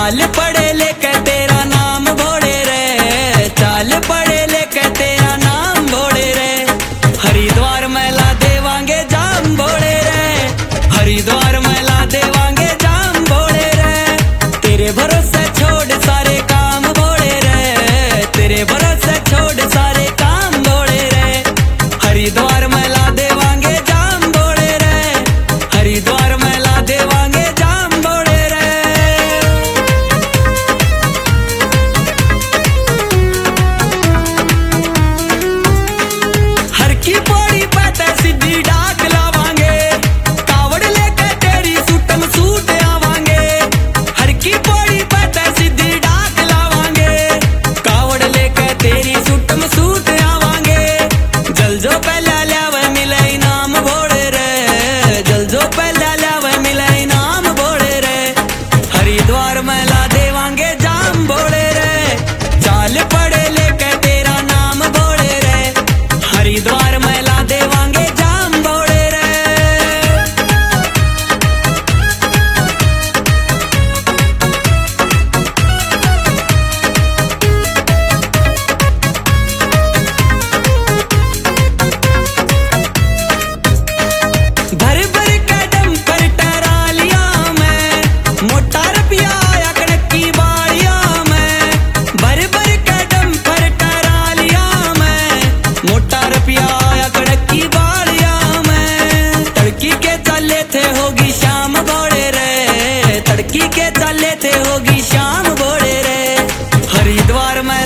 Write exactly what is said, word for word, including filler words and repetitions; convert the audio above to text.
चाल पढ़े लेके तेरा नाम भोले रे, चाल पढ़े लेके तेरा नाम भोले रे। हरिद्वार मेला देवांगे जाम भोले रे, हरिद्वार मेला देवांगे जाम भोले रे। तेरे भरोसे छोड़ सारे काम भोले रे, तेरे भरोसे छोड़ सारे काम भोले रे। हरिद्वार मेला देवांगे जाम भोले रे, हरिद्वार मेला देवांगे जाम भोले रे। हर की पौड़ी पे सिद्धि डाक लावांगे, कावड़ लेके तेरी सुटम सूट आवांगे। हर की पौड़ी पे सिद्धि डाक लावांगे, कावड़ लेके तेरी सुटम सूट आवांगे। जल जो पहला ल्यावे मिले इनाम भोले रे, जल जो पहला ल्यावे मिले इनाम भोले रे। हरिद्वार मेला देवांगे जाम भोले रे, चाल पढ़े लेके तेरा नाम भोले रे। हरिद्वार मेला देवांगे जाम भोले रे। भर भर कदम पर टरालिया में, मोटा रुपया आया कड़की बाड़िया में। भर भर कदम पर टरालिया में, मोटा रुपया आया कड़की बाड़िया में। तड़की के चले थे होगी शाम भोले रे, तड़की के चले थे होगी शाम भोले रे। हरिद्वार में